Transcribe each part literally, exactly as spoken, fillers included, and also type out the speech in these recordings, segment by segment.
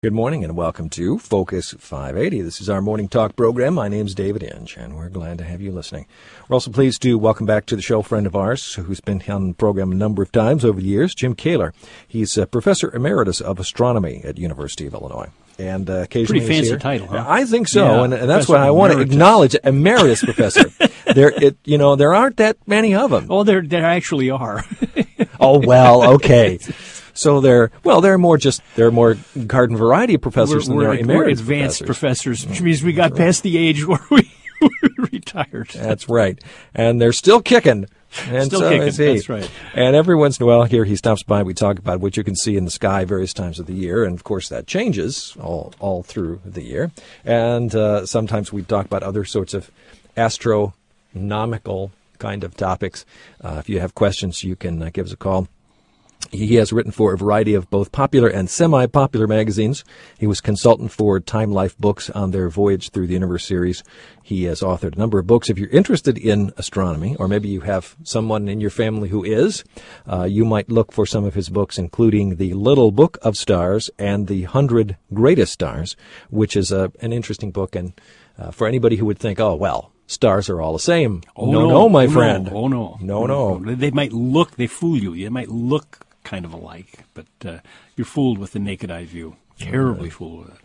Good morning and welcome to Focus five eighty. This is our morning talk program. My name's David Inge, and we're glad to have you listening. We're also pleased to welcome back to the show a friend of ours who's been on the program a number of times over the years, Jim Kaler. He's a professor emeritus of astronomy at University of Illinois. And uh, occasionally pretty fancy here. title, huh? I think so, Yeah, and, and that's Professor why I want to Emeritus. acknowledge emeritus professor. there, it, you know, there aren't that many of them. Oh, there there actually are. Oh well, okay. So they're well, they're more just they're more garden variety professors we're, than we're, they're we're emeritus advanced professors. professors, which means we got past the age where we, we retired. That's right, and they're still kicking. And Still so kicking, is he. that's right. And every once in a while, here he stops by. We talk about what you can see in the sky various times of the year, and of course that changes all all through the year. And uh, sometimes we talk about other sorts of astronomical kind of topics. Uh, if you have questions, you can uh, give us a call. He has written for a variety of both popular and semi-popular magazines. He was consultant for Time Life Books on their voyage through the universe series. He has authored a number of books. If you're interested in astronomy, or maybe you have someone in your family who is, uh, you might look for some of his books, including The Little Book of Stars and The Hundred Greatest Stars, which is a, an interesting book. And uh, for anybody who would think, oh, well, stars are all the same. Oh, no, no, no, my oh, friend. No, oh, no. No, no. They might look, they fool you. They might look kind of alike, but uh, you're fooled with the naked eye view. Terribly Right. fooled with it.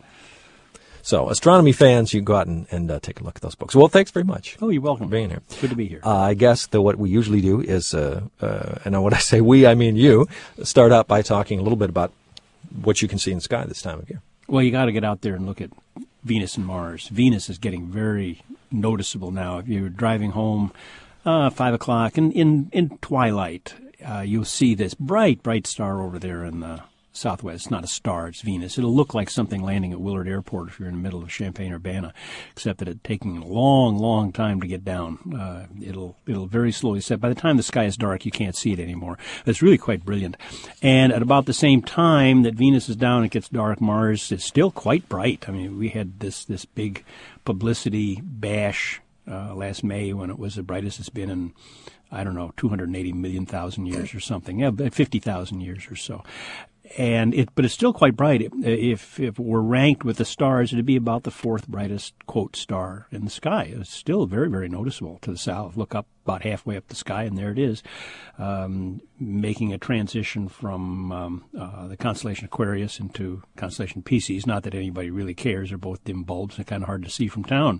So, astronomy fans, you go out and, and uh, take a look at those books. Well, thanks very much. Oh, you're welcome. For being here. It's good to be here. Uh, I guess that what we usually do is, uh, uh, and when I say we, I mean you, start out by talking a little bit about what you can see in the sky this time of year. Well, you got to get out there and look at Venus and Mars. Venus is getting very noticeable now. If you're driving home, uh, five o'clock, and in, in twilight, uh, you'll see this bright, bright star over there in the southwest. It's not a star, it's Venus. It'll look like something landing at Willard Airport if you're in the middle of Champaign-Urbana, except that it's taking a long, long time to get down. Uh, it'll it'll very slowly set. By the time the sky is dark, you can't see it anymore. It's really quite brilliant. And at about the same time that Venus is down, it gets dark, Mars is still quite bright. I mean, we had this, this big publicity bash uh, last May when it was the brightest it's been in, I don't know, two hundred eighty million thousand years or something, yeah, fifty thousand years or so. And it, but it's still quite bright. If if it were ranked with the stars, it'd be about the fourth brightest, quote, star in the sky. It's still very, very noticeable to the south. Look up about halfway up the sky, and there it is, um, making a transition from um, uh, the constellation Aquarius into constellation Pisces. Not that anybody really cares. They're both dim bulbs. They're kind of hard to see from town.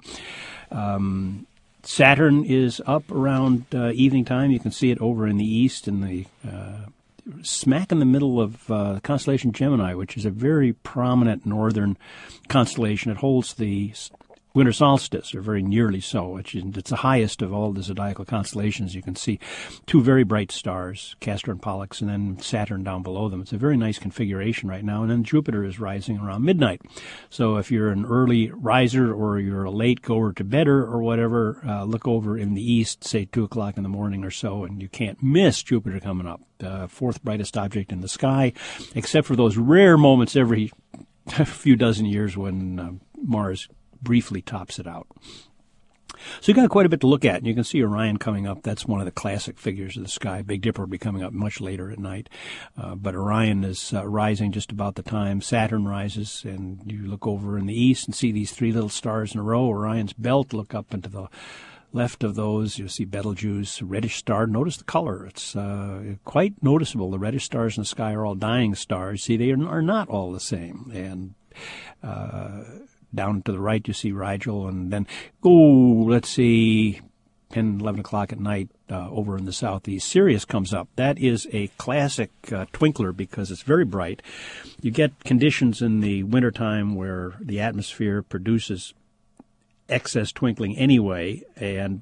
Um, Saturn is up around uh, evening time. You can see it over in the east in the uh, smack in the middle of uh, the constellation Gemini, which is a very prominent northern constellation. It holds the winter solstice, or very nearly so. Which is, it's the highest of all the zodiacal constellations. You can see two very bright stars, Castor and Pollux, and then Saturn down below them. It's a very nice configuration right now. And then Jupiter is rising around midnight. So if you're an early riser or you're a late goer to bedder or whatever, uh, look over in the east, say two o'clock in the morning or so, and you can't miss Jupiter coming up. Uh, fourth brightest object in the sky, except for those rare moments every few dozen years when uh, Mars briefly tops it out. So you got quite a bit to look at, and you can see Orion coming up. That's one of the classic figures of the sky. Big Dipper will be coming up much later at night, uh, but Orion is uh, rising just about the time Saturn rises, and you look over in the east and see these three little stars in a row. Orion's belt, look up into the left of those, you'll see Betelgeuse, reddish star. Notice the color. It's uh, quite noticeable. The reddish stars in the sky are all dying stars. See, they are not all the same. And uh, down to the right, you see Rigel. And then, oh, let's see, ten, eleven o'clock at night uh, over in the southeast, Sirius comes up. That is a classic uh, twinkler because it's very bright. You get conditions in the wintertime where the atmosphere produces excess twinkling anyway, and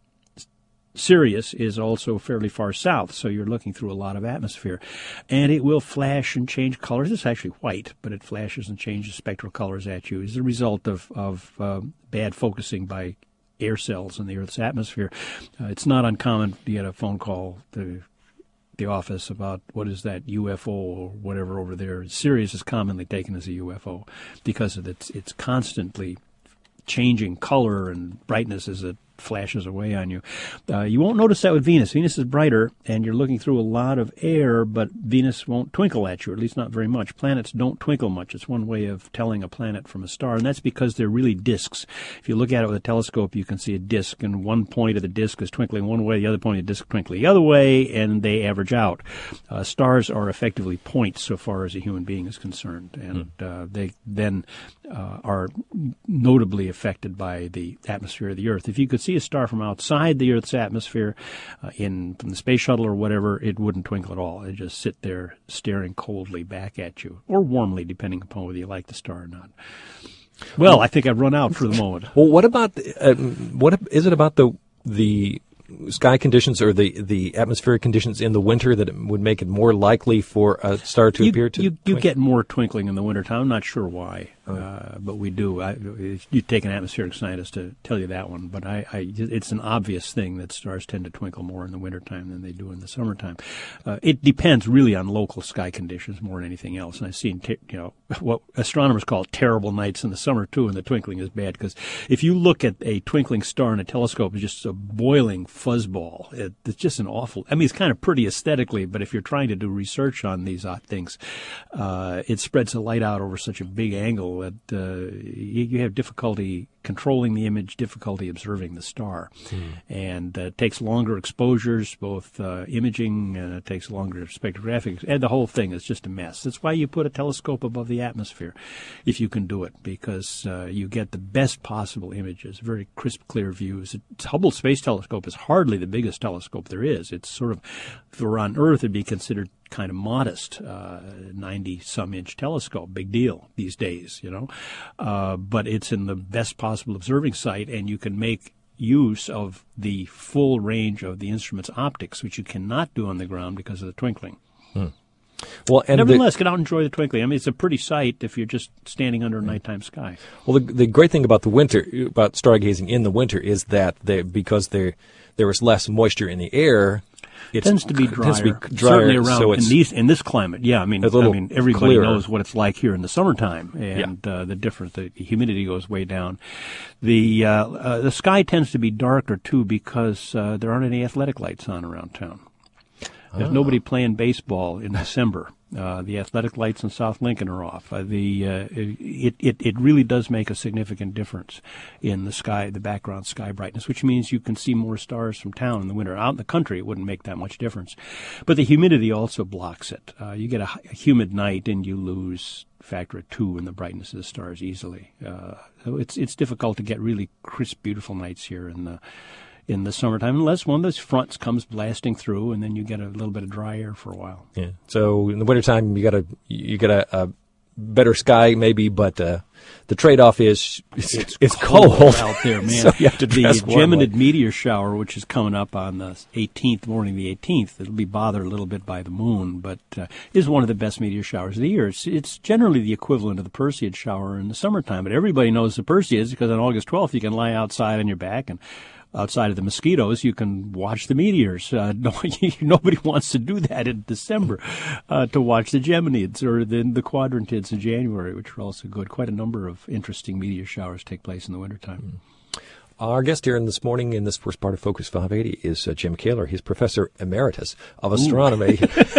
Sirius is also fairly far south, so you're looking through a lot of atmosphere. And it will flash and change colors. It's actually white, but it flashes and changes spectral colors at you as a result of, of uh, bad focusing by air cells in the Earth's atmosphere. Uh, it's not uncommon to get a phone call to the office about what is that U F O or whatever over there. Sirius is commonly taken as a U F O because of its, it's constantly changing color and brightness as it flashes away on you. Uh, you won't notice that with Venus. Venus is brighter, and you're looking through a lot of air, but Venus won't twinkle at you, or at least not very much. Planets don't twinkle much. It's one way of telling a planet from a star, and that's because they're really disks. If you look at it with a telescope, you can see a disk, and one point of the disk is twinkling one way, the other point of the disk twinkling the other way, and they average out. Uh, stars are effectively points so far as a human being is concerned, and uh, they then uh, are notably affected by the atmosphere of the Earth. If you could see a star from outside the Earth's atmosphere, uh, in from the space shuttle or whatever, it wouldn't twinkle at all. It'd just sit there staring coldly back at you, or warmly, depending upon whether you like the star or not. Well, I think I've run out for the moment. Well, what about uh, what is it about the the sky conditions or the, the atmospheric conditions in the winter that it would make it more likely for a star to you, appear to you, you twinkle? get more twinkling in the wintertime. I'm not sure why, oh. uh, but we do. I, you'd take an atmospheric scientist to tell you that one, but I, I, it's an obvious thing that stars tend to twinkle more in the wintertime than they do in the summertime. Uh, it depends really on local sky conditions more than anything else. And I've seen, te- you know, what astronomers call terrible nights in the summer too, and the twinkling is bad, because if you look at a twinkling star in a telescope, it's just a boiling fuzzball. It, it's just an awful, I mean, it's kind of pretty aesthetically, but if you're trying to do research on these uh, things, uh, it spreads the light out over such a big angle that uh, you, you have difficulty controlling the image, difficulty observing the star. Hmm. And uh, it takes longer exposures, both uh, imaging, and it takes longer spectrographic, and the whole thing is just a mess. That's why you put a telescope above the atmosphere, if you can do it, because uh, you get the best possible images, very crisp, clear views. It's Hubble Space Telescope is hardly the biggest telescope there is. It's sort of, if it were on Earth, it'd be considered kind of modest, uh, ninety-some inch telescope, big deal these days, you know. Uh, but it's in the best possible observing site, and you can make use of the full range of the instrument's optics, which you cannot do on the ground because of the twinkling. Hmm. Well, and nevertheless, the, get out and enjoy the twinkling. I mean, it's a pretty sight if you're just standing under a nighttime sky. Well, the, the great thing about the winter, about stargazing in the winter, is that they, because there there is less moisture in the air, it tends to be drier, tends to be drier, certainly around so in these in this climate. Yeah, I mean, I mean, everybody clearer. knows knows what it's like here in the summertime, and yeah. uh, the difference, the humidity goes way down. The uh, uh, the sky tends to be darker too because uh, there aren't any athletic lights on around town. There's oh. nobody playing baseball in December. Uh, the athletic lights in South Lincoln are off. Uh, the uh, it, it it really does make a significant difference in the sky, the background sky brightness, which means you can see more stars from town in the winter. Out in the country, it wouldn't make that much difference, but the humidity also blocks it. Uh, you get a, a humid night, and you lose a factor of two in the brightness of the stars easily. Uh, so it's it's difficult to get really crisp, beautiful nights here in the. in the summertime, unless one of those fronts comes blasting through, and then you get a little bit of dry air for a while. Yeah. So in the wintertime, you got a you got a, a better sky, maybe, but uh, the trade-off is it's, it's, it's cold, cold out there, man. So you have to dress the warmly. Geminid meteor shower, which is coming up on the eighteenth, morning of the eighteenth, it'll be bothered a little bit by the moon, but uh, is one of the best meteor showers of the year. It's, it's generally the equivalent of the Perseid shower in the summertime, but everybody knows the Perseids because on August twelfth you can lie outside on your back, and outside of the mosquitoes, you can watch the meteors. Uh, no, nobody wants to do that in December, uh, to watch the Geminids or the, the Quadrantids in January, which are also good. Quite a number of interesting meteor showers take place in the wintertime. Mm. Our guest here in this morning in this first part of Focus five eighty is uh, Jim Kaler. He's Professor Emeritus of Astronomy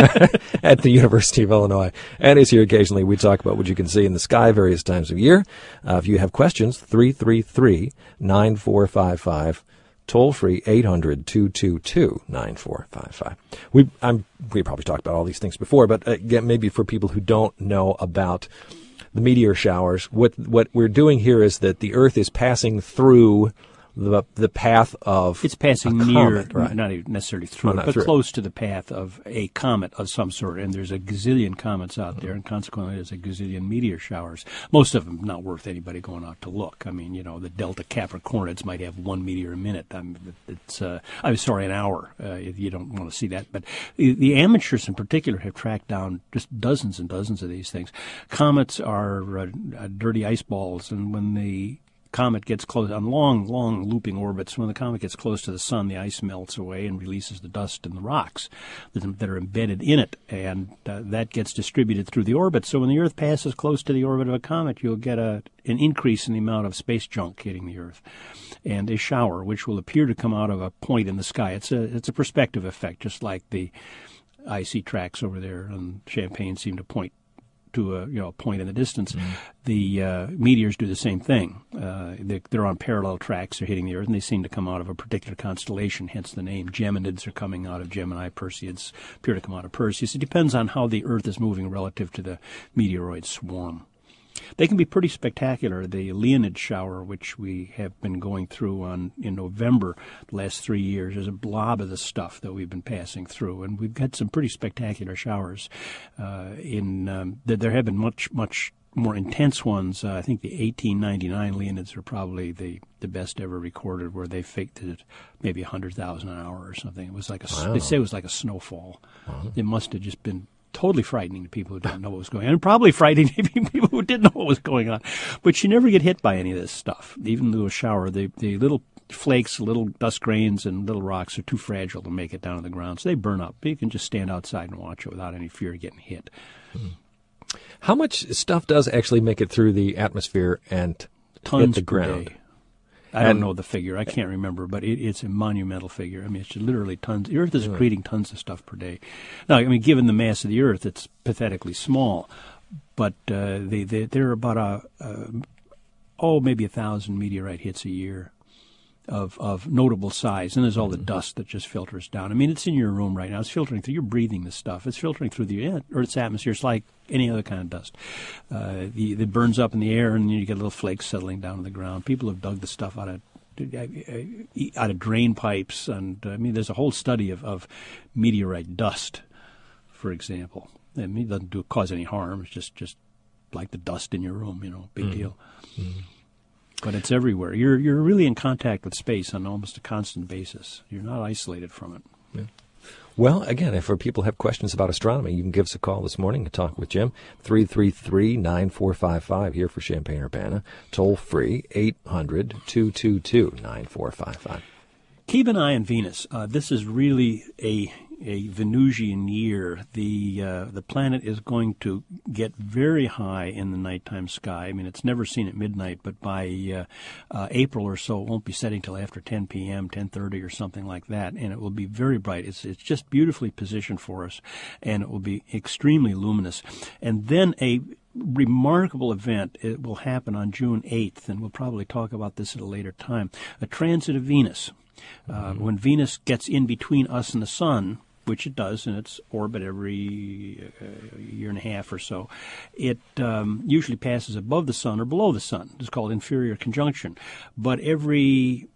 at the University of Illinois, and he's here occasionally. We talk about what you can see in the sky various times of year. Uh, if you have questions, three three three, nine four five five. Toll free, eight hundred, two two two, nine four five five. We I'm we probably talked about all these things before, but again, maybe for people who don't know about the meteor showers, what what we're doing here is that the Earth is passing through the the path of it's passing a near, comet, right? Not even necessarily through, oh, it, but through. close to the path of a comet of some sort. And there's a gazillion comets out there, and consequently, there's a gazillion meteor showers. Most of them not worth anybody going out to look. I mean, you know, the Delta Capricornids might have one meteor a minute. I mean, it's uh, I'm sorry, an hour. Uh, if you don't want to see that, but the, the amateurs in particular have tracked down just dozens and dozens of these things. Comets are uh, dirty ice balls, and when the comet gets close, on long, long looping orbits, when the comet gets close to the sun, the ice melts away and releases the dust and the rocks that, that are embedded in it, and uh, that gets distributed through the orbit. So when the Earth passes close to the orbit of a comet, you'll get a an increase in the amount of space junk hitting the Earth, and a shower, which will appear to come out of a point in the sky. It's a it's a perspective effect, just like the icy tracks over there on Champagne seem to point to a you know a point in the distance. Mm-hmm. The uh, meteors do the same thing. Uh, they, they're on parallel tracks. They're hitting the Earth, and they seem to come out of a particular constellation, hence the name. Geminids are coming out of Gemini. Perseids appear to come out of Perseus. It depends on how the Earth is moving relative to the meteoroid swarm. They can be pretty spectacular. The Leonid shower, which we have been going through on in November the last three years, is a blob of the stuff that we've been passing through, and we've had some pretty spectacular showers. Uh, in um, there have been much, much more intense ones. Uh, I think the eighteen ninety-nine Leonids are probably the, the best ever recorded, where they faked it maybe one hundred thousand an hour or something. It was like a, wow. They say it was like a snowfall. Wow. It must have just been totally frightening to people who didn't know what was going on, and probably frightening to people who didn't know what was going on. But you never get hit by any of this stuff. Even through a shower, the, the little flakes, little dust grains, and little rocks are too fragile to make it down to the ground, so they burn up. But you can just stand outside and watch it without any fear of getting hit. Mm-hmm. How much stuff does actually make it through the atmosphere and Tons hit the ground? Per day. I don't know the figure. I can't remember, but it, it's a monumental figure. I mean, it's literally tons. The Earth is yeah. creating tons of stuff per day. Now, I mean, given the mass of the Earth, it's pathetically small, but uh, they, they, there are about a, a oh maybe a thousand meteorite hits a year of of notable size, and there's all the dust that just filters down. I mean, it's in your room right now. It's filtering through. You're breathing this stuff. It's filtering through the Earth's atmosphere. It's like any other kind of dust. Uh, the, it burns up in the air, and then you get little flakes settling down to the ground. People have dug the stuff out of out of drain pipes, and I mean, there's a whole study of, of meteorite dust, for example. I mean, it doesn't do cause any harm. It's just just like the dust in your room, you know, big mm-hmm. deal. Mm-hmm. But it's everywhere. You're you're really in contact with space on almost a constant basis. You're not isolated from it. Yeah. Well, again, if people have questions about astronomy, you can give us a call this morning and talk with Jim. three three three, nine four five five here for Champaign-Urbana. Toll free, eight hundred, two two two, nine four five five. Keep an eye on Venus. Uh, this is really a a Venusian year. The uh, the planet is going to get very high in the nighttime sky. I mean, it's never seen at midnight, but by uh, uh, April or so, it won't be setting till after ten p.m., ten thirty or something like that, and it will be very bright. It's it's just beautifully positioned for us, and it will be extremely luminous. And then a remarkable event, it will happen on June eighth, and we'll probably talk about this at a later time, a transit of Venus. Uh, mm-hmm. When Venus gets in between us and the sun, which it does in its orbit every uh, year and a half or so, it um, usually passes above the sun or below the sun. It's called inferior conjunction. But every,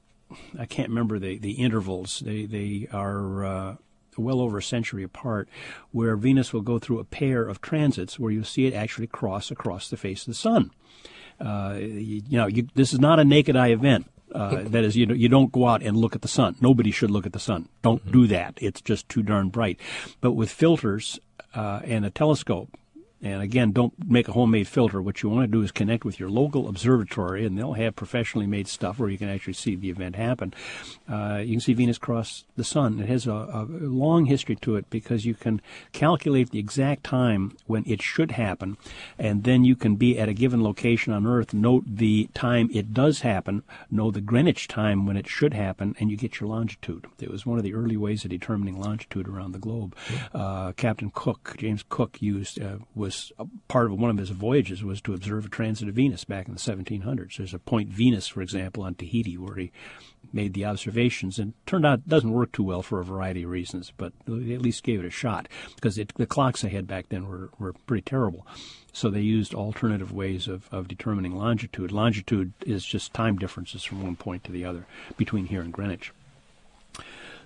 I can't remember the, the intervals, they, they are uh, well over a century apart, where Venus will go through a pair of transits where you'll see it actually cross across the face of the sun. Uh, you, you know, you, this is not a naked eye event. Uh, that is, you know, you don't go out and look at the sun. Nobody should look at the sun. Don't mm-hmm. do that. It's just too darn bright. But with filters uh, and a telescope, and again, don't make a homemade filter. What you want to do is connect with your local observatory, and they'll have professionally made stuff where you can actually see the event happen. Uh, you can see Venus cross the sun. It has a, a long history to it because you can calculate the exact time when it should happen, and then you can be at a given location on Earth, note the time it does happen, know the Greenwich time when it should happen, and you get your longitude. It was one of the early ways of determining longitude around the globe. Uh, Captain Cook, James Cook, used uh, was part of one of his voyages was to observe a transit of Venus back in the seventeen hundreds. There's a point Venus, for example, on Tahiti where he made the observations, and it turned out it doesn't work too well for a variety of reasons, but they at least gave it a shot because it, the clocks they had back then were, were pretty terrible. So they used alternative ways of, of determining longitude. Longitude is just time differences from one point to the other between here and Greenwich.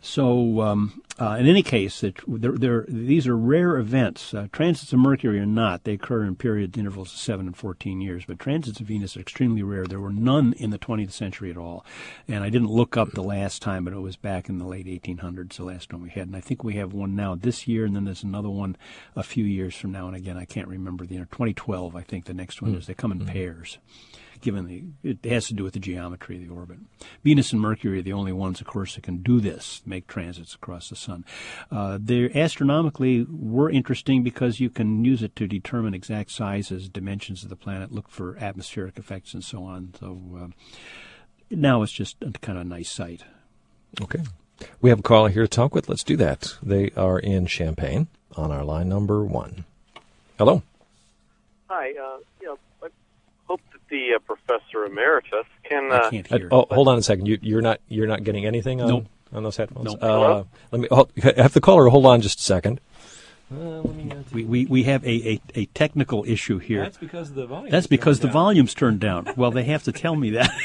So, um, uh, in any case, it, they're, they're, these are rare events. Uh, transits of Mercury are not. They occur in period intervals of seven and fourteen years. But transits of Venus are extremely rare. There were none in the twentieth century at all. And I didn't look up the last time, but it was back in the late eighteen hundreds, the last one we had. And I think we have one now this year, and then there's another one a few years from now. And again, I can't remember the year. twenty twelve, I think the next one mm-hmm. is. They come in mm-hmm. pairs. Given the, it has to do with the geometry of the orbit. Venus and Mercury are the only ones, of course, that can do this, make transits across the sun. Uh, they astronomically were interesting because you can use it to determine exact sizes, dimensions of the planet, look for atmospheric effects, and so on. So uh, now it's just a kind of a nice sight. Okay. We have a caller here to talk with. Let's do that. They are in Champaign on our line number one. Hello. Hi. Uh, you know, I hope that the uh, professor emeritus can. Uh, I can't hear. Uh, oh, hold on a second. You, you're not. You're not getting anything on, nope. on those headphones. Nope. Uh, Hello? let me oh, have the caller hold on just a second. Uh, let me, uh, we, we we have a, a, a technical issue here. That's because the volume. That's because the volume's turned down. Well, they have to tell me that.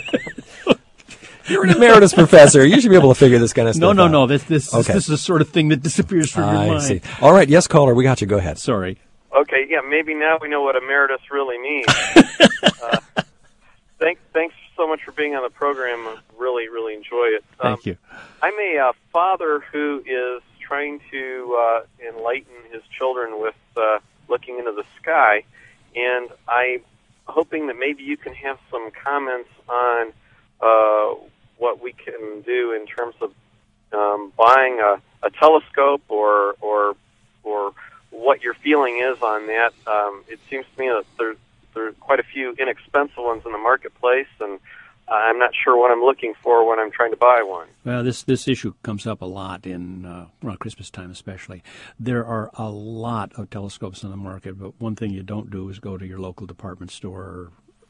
You're an emeritus professor. You should be able to figure this kind of stuff No, no, out. no. This this, Okay. this is the sort of thing that disappears from your I mind. see. All right. Yes, caller. We got you. Go ahead. Sorry. Okay. Yeah. Maybe now we know what emeritus really means. uh, thanks. Thanks so much for being on the program. I really, really enjoy it. Um, Thank you. I'm a uh, father who is trying to uh, enlighten his children with uh, looking into the sky, and I'm hoping that maybe you can have some comments on uh, what we can do in terms of um, buying a, a telescope, or or or what your feeling is on that. Um, it seems to me that there there are quite a few inexpensive ones in the marketplace, and I'm not sure what I'm looking for when I'm trying to buy one. Well, this this issue comes up a lot in uh, around Christmas time, especially. There are a lot of telescopes on the market, but one thing you don't do is go to your local department store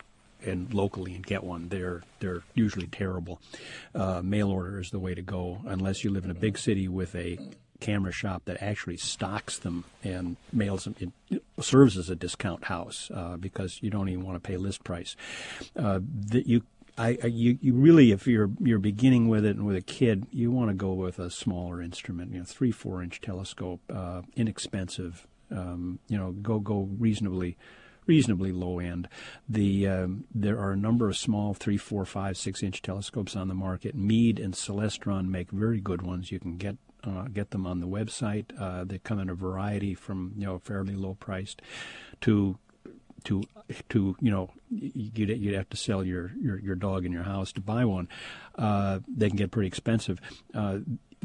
and locally and get one. They're they're usually terrible. Uh, mail order is the way to go, unless you live in a big city with a camera shop that actually stocks them and mails them. It serves as a discount house uh, because you don't even want to pay list price. Uh, that you. I, I you, you really, if you're you're beginning with it and with a kid, you want to go with a smaller instrument, you know, three, four inch telescope, uh, inexpensive. Um, you know, go go reasonably, reasonably low end. The um, there are a number of small three, four, five, six inch telescopes on the market. Meade and Celestron make very good ones. You can get uh, get them on the website. Uh, they come in a variety from you know fairly low priced to. To, to you know, you'd, you'd have to sell your, your, your dog in your house to buy one. Uh, they can get pretty expensive. Uh,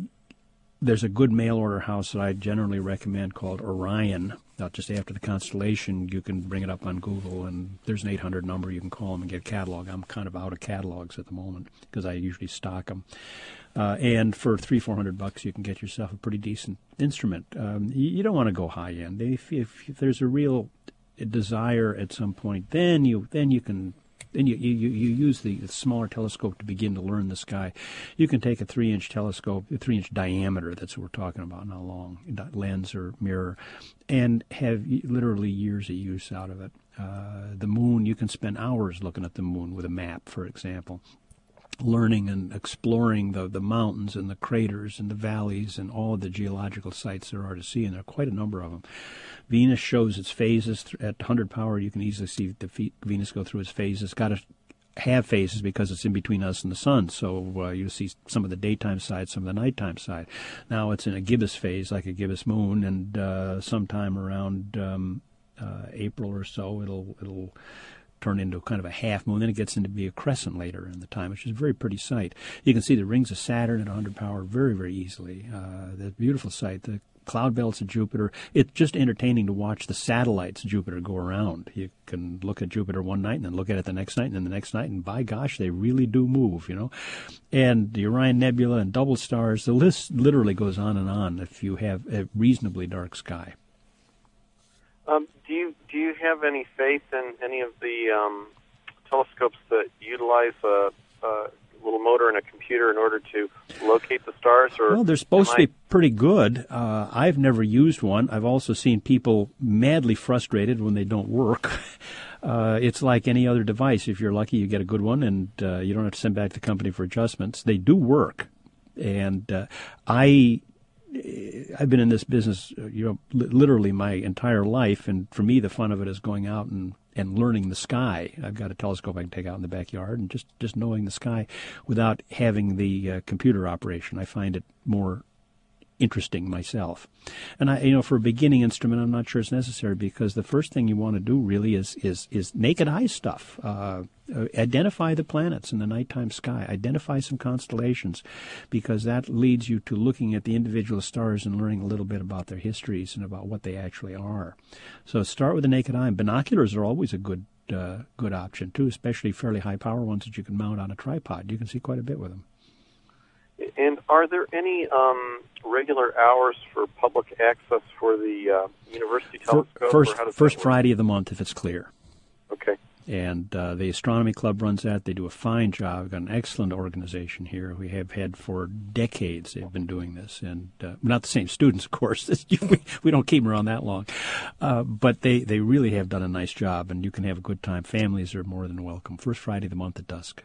there's a good mail order house that I generally recommend called Orion. Not just after the constellation, you can bring it up on Google, and there's an eight hundred number. You can call them and get a catalog. I'm kind of out of catalogs at the moment because I usually stock them. Uh, and for three, four hundred bucks, you can get yourself a pretty decent instrument. Um, you, you don't want to go high end. If, if, if there's a real desire at some point, then you then you can then you, you, you use the smaller telescope to begin to learn the sky. You can take a three inch telescope, a three inch diameter, that's what we're talking about, not long, lens or mirror, and have literally years of use out of it. Uh, the moon, you can spend hours looking at the moon with a map, for example, learning and exploring the, the mountains and the craters and the valleys and all of the geological sites there are to see, and there are quite a number of them. Venus shows its phases at one hundred power. You can easily see the Venus go through its phases. It's got to have phases because it's in between us and the sun, so uh, you see some of the daytime side, some of the nighttime side. Now it's in a gibbous phase, like a gibbous moon, and uh, sometime around um, uh, April or so, it'll it'll turn into kind of a half moon. Then it gets into be a crescent later in the time, which is a very pretty sight. You can see the rings of Saturn at one hundred power very, very easily. Uh, the beautiful sight. The cloud belts of Jupiter. It's just entertaining to watch the satellites of Jupiter go around. You can look at Jupiter one night and then look at it the next night and then the next night, and by gosh, they really do move, you know. And the Orion Nebula and double stars, the list literally goes on and on if you have a reasonably dark sky. Um, do you do you have any faith in any of the um, telescopes that utilize a, a little motor and a computer in order to locate the stars? Or well, they're supposed I... to be pretty good. Uh, I've never used one. I've also seen people madly frustrated when they don't work. Uh, it's like any other device. If you're lucky, you get a good one, and uh, you don't have to send back to the company for adjustments. They do work. And uh, I, I've been in this business, you know, li- literally my entire life, and for me, the fun of it is going out and, and learning the sky. I've got a telescope I can take out in the backyard, and just, just knowing the sky without having the uh, computer operation. I find it more interesting myself. And I, you know, for a beginning instrument, I'm not sure it's necessary, because the first thing you want to do really is is is naked eye stuff. Uh, uh, identify the planets in the nighttime sky. Identify some constellations, because that leads you to looking at the individual stars and learning a little bit about their histories and about what they actually are. So start with the naked eye. And binoculars are always a good uh, good option too, especially fairly high power ones that you can mount on a tripod. You can see quite a bit with them. And are there any um, regular hours for public access for the uh, university telescope? First, or how does first that work? Friday of the month if it's clear. Okay. And uh, the Astronomy Club runs that. They do a fine job. We've got an excellent organization here. We have had for decades they've been doing this. And uh, not the same students, of course. we, we don't keep them around that long. Uh, but they, they really have done a nice job, and you can have a good time. Families are more than welcome. First Friday of the month at dusk.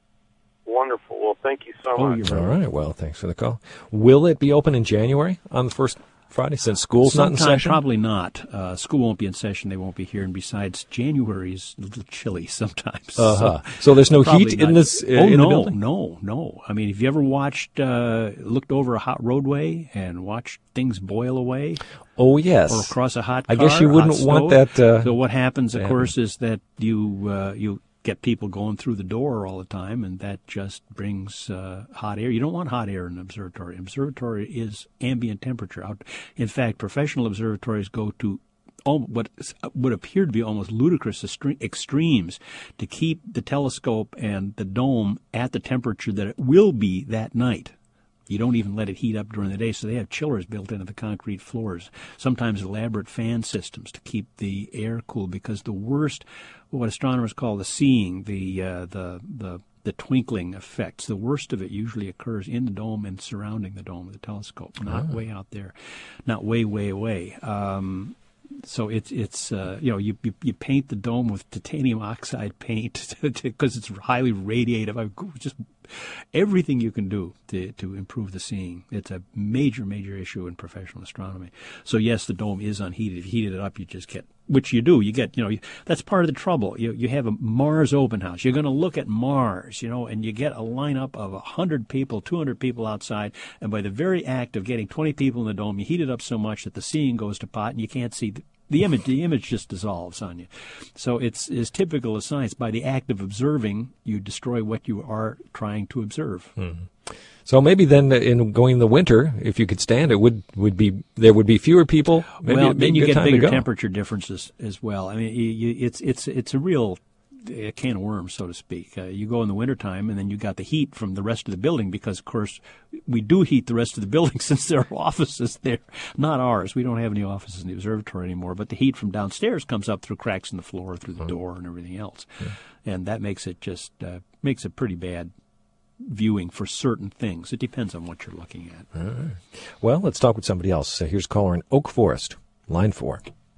Wonderful. Well, thank you so Oh, much. you're very All right. Well, thanks for the call. Will it be open in January on the first Friday, since school's not in Sometime, session? Probably not. Uh, school won't be in session. They won't be here. And besides, January is a little chilly sometimes. Uh-huh. So, so there's no probably heat not. in this uh, oh, in no, the building? No, no. I mean, have you ever watched, uh, looked over a hot roadway and watched things boil away? Oh, yes. Or across a hot I car, guess you wouldn't hot want stove? that. Uh, so what happens, of to course, is that you uh, you get people going through the door all the time, and that just brings uh, hot air. You don't want hot air in an observatory. An observatory is ambient temperature. Out. In fact, professional observatories go to what would appear to be almost ludicrous extremes to keep the telescope and the dome at the temperature that it will be that night. You don't even let it heat up during the day, so they have chillers built into the concrete floors, sometimes elaborate fan systems to keep the air cool, because the worst, what astronomers call the seeing, the uh, the the the twinkling effects, the worst of it usually occurs in the dome and surrounding the dome of the telescope, not Ah. way out there, not way, way away. Um, So it's it's uh, you know you, you you paint the dome with titanium oxide paint because it's highly radiative. I, just everything you can do to to improve the seeing. It's a major major issue in professional astronomy. So yes, the dome is unheated. If you heated it up, you just get, which you do. You get, you know, you, that's part of the trouble. You you have a Mars open house. You're going to look at Mars, you know, and you get a lineup of a hundred people, two hundred people outside, and by the very act of getting twenty people in the dome, you heat it up so much that the seeing goes to pot, and you can't see the, the image. The image just dissolves on you. So it's is typical of science. By the act of observing, you destroy what you are trying to observe. Mm-hmm. So maybe then, in going in the winter, if you could stand it, would would be there would be fewer people. Maybe well, it'd be then a you good get time to bigger go. temperature differences as well. I mean, you, you, it's it's it's a real a can of worms, so to speak. Uh, you go in the wintertime, and then you got the heat from the rest of the building, because, of course, we do heat the rest of the building since there are offices there. Not ours. We don't have any offices in the observatory anymore, but the heat from downstairs comes up through cracks in the floor, through the Oh. door, and everything else. Yeah. And that makes it just uh, makes it pretty bad viewing for certain things. It depends on what you're looking at. All right. Well, let's talk with somebody else. Uh, here's a caller in Oak Forest, line four.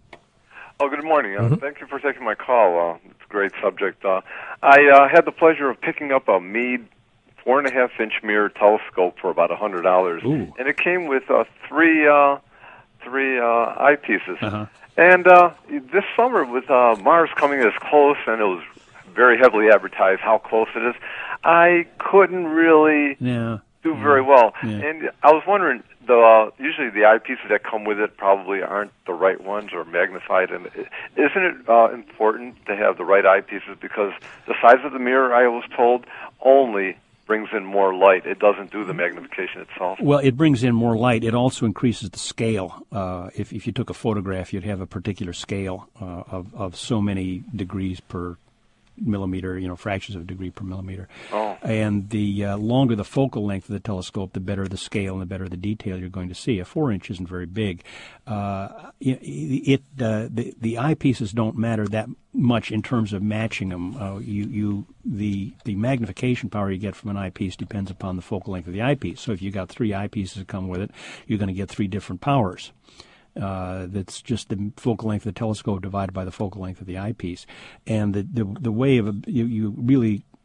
Oh, good morning. Uh, Mm-hmm. Thank you for taking my call. Uh, it's a great subject. Uh, I uh, had the pleasure of picking up a Meade four and a half inch mirror telescope for about a hundred dollars, Ooh. and it came with uh, three uh, three uh, eyepieces. Uh-huh. And uh, this summer, with uh, Mars coming as close, and it was very heavily advertised how close it is, I couldn't really Yeah. do very well. Yeah. And I was wondering, the uh, usually the eyepieces that come with it probably aren't the right ones or magnified. And isn't it uh, important to have the right eyepieces, because the size of the mirror, I was told, only brings in more light. It doesn't do the magnification itself. Well, it brings in more light. It also increases the scale. Uh, if, if you took a photograph, you'd have a particular scale uh, of, of so many degrees per millimeter, you know, fractions of a degree per millimeter. Oh. And the uh, longer the focal length of the telescope, the better the scale and the better the detail you're going to see. A four inch isn't very big. Uh, it, it uh, the, the eyepieces don't matter that much in terms of matching them. Uh, you, you, the, the magnification power you get from an eyepiece depends upon the focal length of the eyepiece. So if you got three eyepieces that come with it, you're going to get three different powers. Uh, that's just the focal length of the telescope divided by the focal length of the eyepiece. And the the, the way of you, you really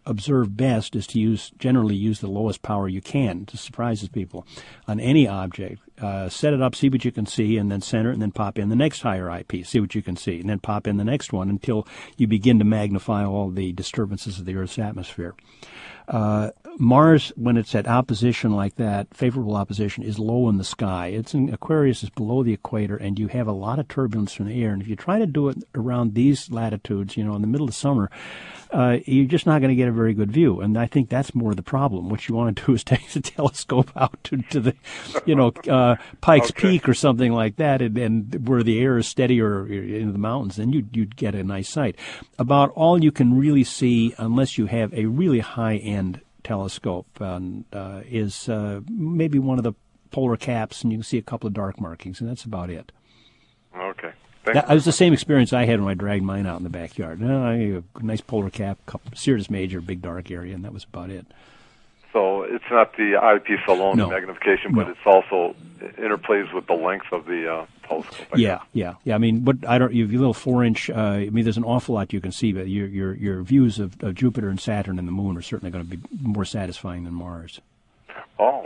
observe best is to use generally use the lowest power you can. It surprises people on any object. Uh, set it up, see what you can see, and then center it, and then pop in the next higher eyepiece, see what you can see, and then pop in the next one until you begin to magnify all the disturbances of the Earth's atmosphere. Uh, Mars, when it's at opposition like that, favorable opposition, is low in the sky. It's in Aquarius is below the equator, and you have a lot of turbulence in the air. And if you try to do it around these latitudes, you know, in the middle of summer, uh, you're just not going to get a very good view. And I think that's more the problem. What you want to do is take the telescope out to, to the, you know, uh, Pikes okay. Peak or something like that, and, and where the air is steady or into the mountains, then you'd, you'd get a nice sight. About all you can really see, unless you have a really high-end telescope, um, uh, is uh, maybe one of the polar caps, and you can see a couple of dark markings, and that's about it. Okay. That was the same experience I had when I dragged mine out in the backyard. Uh, I, a nice polar cap, couple, Sirius Major, big dark area, and that was about it. So it's not the eyepiece alone, no. the magnification, but no. it's also it interplays with the length of the uh, telescope. I yeah, guess. yeah, yeah. I mean, what I don't. You have a little four-inch. Uh, I mean, there's an awful lot you can see, but your your your views of, of Jupiter and Saturn and the Moon are certainly going to be more satisfying than Mars. Oh.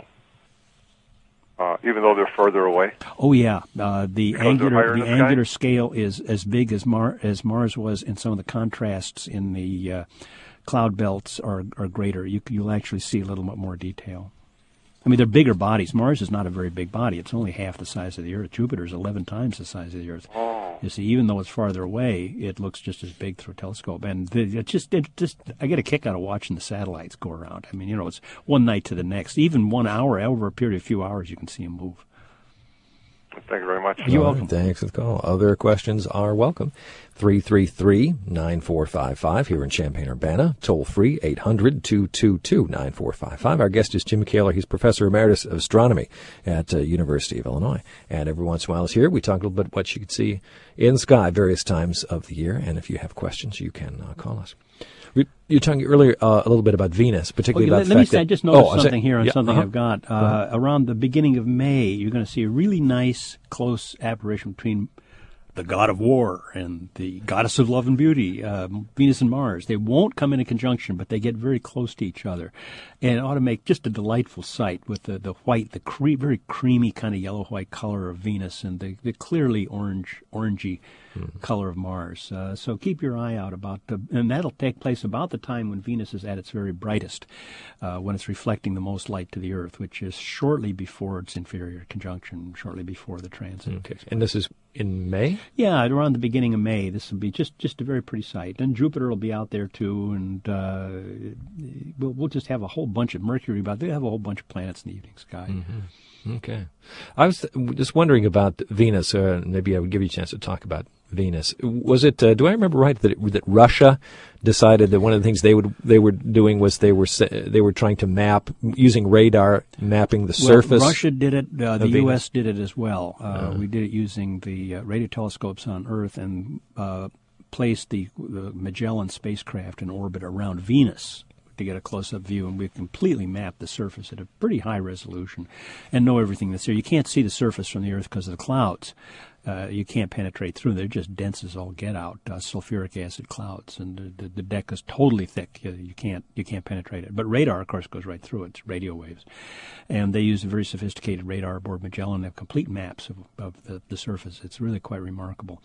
Uh, even though they're further away. Oh yeah, uh, the Because angular the, the angular sky? scale is as big as Mar as Mars was, and some of the contrasts in the uh, cloud belts are are greater. You you'll actually see a little bit more detail. I mean, they're bigger bodies. Mars is not a very big body. It's only half the size of the Earth. Jupiter is eleven times the size of the Earth. Oh. You see, even though it's farther away, it looks just as big through a telescope. And the, it just, it just, I get a kick out of watching the satellites go around. I mean, you know, it's one night to the next. Even one hour, over a period of a few hours, you can see them move. Thank you very much. You're All welcome. right, thanks for the call. Other questions are welcome. three three three, nine four five five here in Champaign-Urbana. Toll free, eight hundred, two two two, nine four five five. Our guest is Jim Kaler. He's Professor Emeritus of Astronomy at uh, University of Illinois. And every once in a while he's here. We talk a little bit what you can see in the sky various times of the year. And if you have questions, you can uh, call us. We, you were talking earlier uh, a little bit about Venus, particularly okay, about let, the let fact me say, that... I just noticed oh, something saying, here on yeah, something uh-huh. I've got. Uh, around the beginning of May, you're going to see a really nice, close apparition between the god of war and the goddess of love and beauty, uh, Venus and Mars. They won't come in a conjunction, but they get very close to each other. And it ought to make just a delightful sight with the, the white, the cre- very creamy kind of yellow-white color of Venus and the, the clearly orange, orangey mm-hmm. color of Mars. Uh, so keep your eye out about the, and that'll take place about the time when Venus is at its very brightest, uh, when it's reflecting the most light to the Earth, which is shortly before its inferior conjunction, shortly before the transit. Okay. And this is in May? Yeah, around the beginning of May. This will be just, just a very pretty sight. And Jupiter will be out there, too, and uh, we'll, we'll just have a whole bunch of Mercury, but they have a whole bunch of planets in the evening sky. Mm-hmm. Okay. I was just wondering about Venus. Uh, maybe I would give you a chance to talk about Venus. Was it, uh, do I remember right, that it, that Russia decided that one of the things they would they were doing was they were they were trying to map, using radar, mapping the surface? Well, Russia did it. Uh, the Venus. U S did it as well. Uh, uh-huh. We did it using the uh, radio telescopes on Earth and uh, placed the, the Magellan spacecraft in orbit around Venus to get a close-up view, and we completely mapped the surface at a pretty high resolution and know everything that's there. You can't see the surface from the Earth because of the clouds. Uh, you can't penetrate through. They're just dense as all get out, uh, sulfuric acid clouds, and the, the, the deck is totally thick. You, you can't you can't penetrate it. But radar, of course, goes right through it. It's radio waves, and they use a very sophisticated radar aboard Magellan. They have complete maps of, of the, the surface. It's really quite remarkable.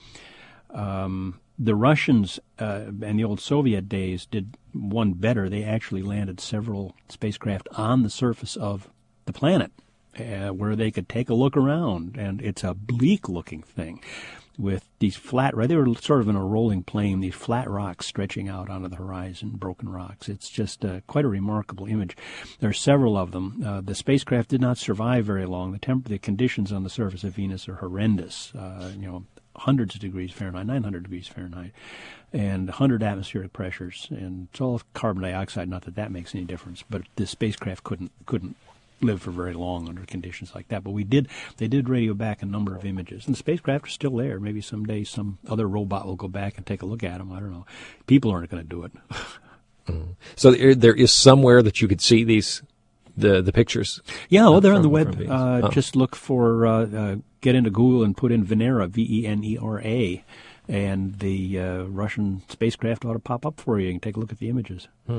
Um, the Russians uh, and the old Soviet days did one better. They actually landed several spacecraft on the surface of the planet, Uh, where they could take a look around, and it's a bleak-looking thing with these flat, right, they were sort of in a rolling plain, these flat rocks stretching out onto the horizon, broken rocks. It's just uh, quite a remarkable image. There are several of them. Uh, the spacecraft did not survive very long. The, temp- the conditions on the surface of Venus are horrendous, uh, you know, hundreds of degrees Fahrenheit, nine hundred degrees Fahrenheit, and one hundred atmospheric pressures, and it's all carbon dioxide, not that that makes any difference, but the spacecraft couldn't couldn't live for very long under conditions like that. But we did, they did radio back a number of images, and the spacecraft are still there. Maybe someday some other robot will go back and take a look at them. I don't know. People aren't going to do it. mm. So there, there is somewhere that you could see these, the the pictures? Yeah, well, they're from, on the web. Uh, oh. Just look for, uh, uh, get into Google and put in Venera, V E N E R A, and the uh, Russian spacecraft ought to pop up for you. You can take a look at the images. Hmm.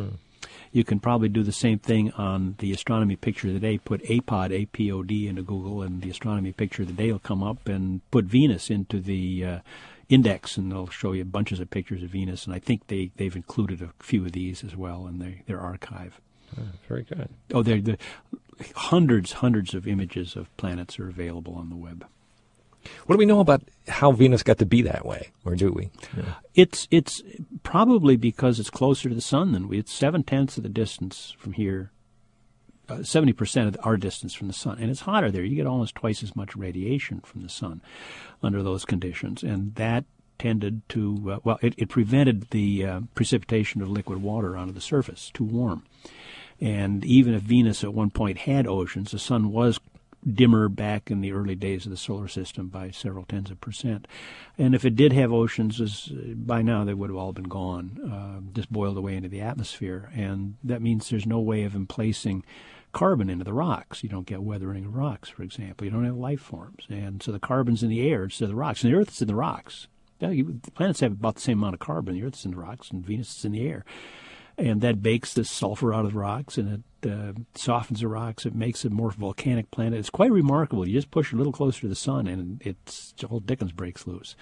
You can probably do the same thing on the astronomy picture of the day. Put APOD, A P O D, into Google, and the astronomy picture of the day will come up, and put Venus into the uh, index, and they'll show you bunches of pictures of Venus. And I think they, they've included a few of these as well in their, their archive. Oh, very good. Oh, they're, they're hundreds, hundreds of images of planets are available on the web. What do we know about how Venus got to be that way, or do we? Yeah. It's it's probably because it's closer to the sun than we. It's seven tenths of the distance from here, uh, seventy percent of our distance from the sun, and it's hotter there. You get almost twice as much radiation from the sun under those conditions, and that tended to uh, well, it, it prevented the uh, precipitation of liquid water onto the surface. Too warm, and even if Venus at one point had oceans, the sun was dimmer back in the early days of the solar system by several tens of percent. And if it did have oceans, as, by now they would have all been gone, uh, just boiled away into the atmosphere. And that means there's no way of emplacing carbon into the rocks. You don't get weathering of rocks, for example. You don't have life forms. And so the carbon's in the air instead of the rocks. And the Earth's in the rocks. The planets have about the same amount of carbon. The Earth's in the rocks, and Venus is in the air. And that bakes the sulfur out of the rocks, and it uh, softens the rocks. It makes it more volcanic planet. It's quite remarkable. You just push a little closer to the sun, and it's the whole Dickens breaks loose.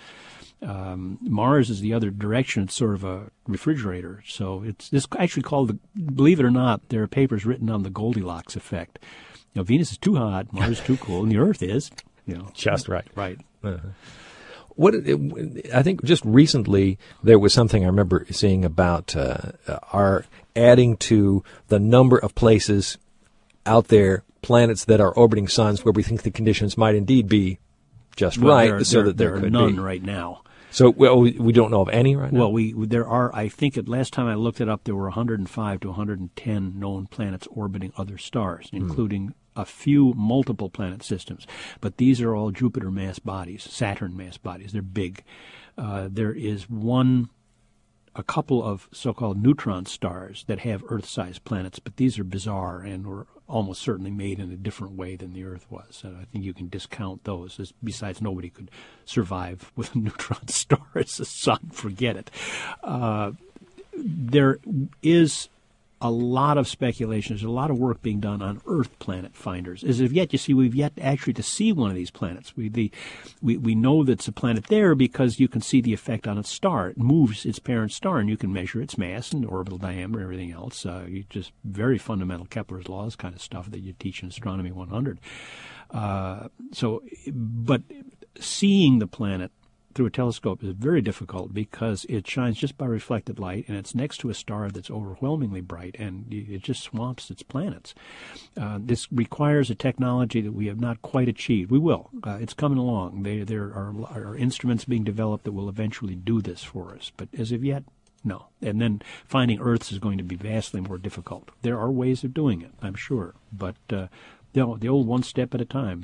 Um, Mars is the other direction. It's sort of a refrigerator. So it's this actually called, the, believe it or not, there are papers written on the Goldilocks effect. You know, Venus is too hot, Mars is too cold, and the Earth is, you know, just right. Right. Uh-huh. What it, I think just recently there was something I remember seeing about uh, our adding to the number of places out there, planets that are orbiting suns where we think the conditions might indeed be just well, right, there, so there, that there, there could are none be. right now. So well, we, we don't know of any right now? Well, we there are, I think at last time I looked it up, there were one hundred five to one hundred ten known planets orbiting other stars, including mm. a few multiple planet systems. But these are all Jupiter mass bodies, Saturn mass bodies. They're big. Uh, there is one, a couple of so-called neutron stars that have Earth-sized planets, but these are bizarre and were almost certainly made in a different way than the Earth was. And I think you can discount those. As, besides, nobody could survive with a neutron star as the sun. Forget it. Uh, there is a lot of speculation. There's a lot of work being done on Earth planet finders. As of yet, you see, we've yet actually to see one of these planets. We the we, we know that's a planet there because you can see the effect on its star. It moves its parent star, and you can measure its mass and orbital diameter and everything else. Uh, you just very fundamental Kepler's laws kind of stuff that you teach in Astronomy one hundred. Uh, so, but seeing the planet through a telescope is very difficult because it shines just by reflected light, and it's next to a star that's overwhelmingly bright, and it just swamps its planets. Uh, this requires a technology that we have not quite achieved. We will. Uh, it's coming along. They, there are, are instruments being developed that will eventually do this for us, but as of yet, no. And then finding Earths is going to be vastly more difficult. There are ways of doing it, I'm sure, but uh, the, the old one step at a time.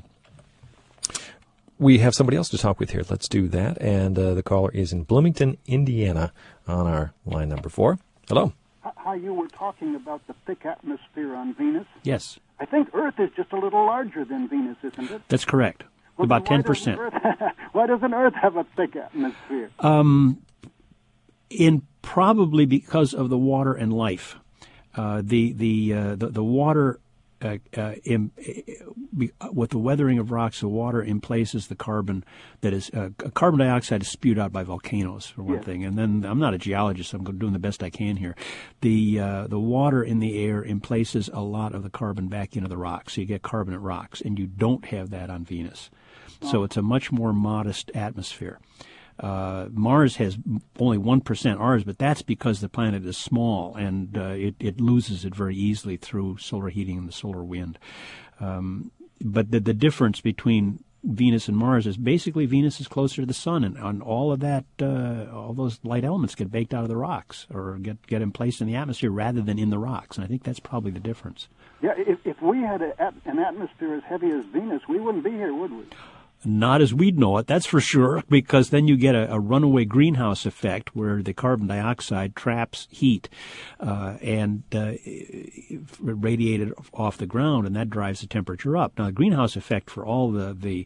We have somebody else to talk with here. Let's do that. And uh, the caller is in Bloomington, Indiana, on our line number four. Hello. How you were talking about the thick atmosphere on Venus. Yes. I think Earth is just a little larger than Venus, isn't it? That's correct. Well, about ten percent. Earth, why doesn't Earth have a thick atmosphere? Um, in probably because of the water and life. Uh, the the, uh, the the water. Uh, uh, in, uh, with the weathering of rocks, the water emplaces the carbon that is uh, carbon dioxide is spewed out by volcanoes, for one yes. thing. And then I'm not a geologist, so I'm doing the best I can here. The uh, the water in the air emplaces a lot of the carbon back into the rocks, so you get carbonate rocks, and you don't have that on Venus. Oh. So it's a much more modest atmosphere. Uh, Mars has only one percent ours, but that's because the planet is small, and uh, it, it loses it very easily through solar heating and the solar wind. Um, but the, the difference between Venus and Mars is basically Venus is closer to the sun, and, and all of that, uh, all those light elements get baked out of the rocks or get, get emplaced in the atmosphere rather than in the rocks. And I think that's probably the difference. Yeah, if, if we had a, an atmosphere as heavy as Venus, we wouldn't be here, would we? Not as we'd know it, that's for sure, because then you get a, a runaway greenhouse effect where the carbon dioxide traps heat uh, and uh, radiated off the ground, and that drives the temperature up. Now, the greenhouse effect for all the, the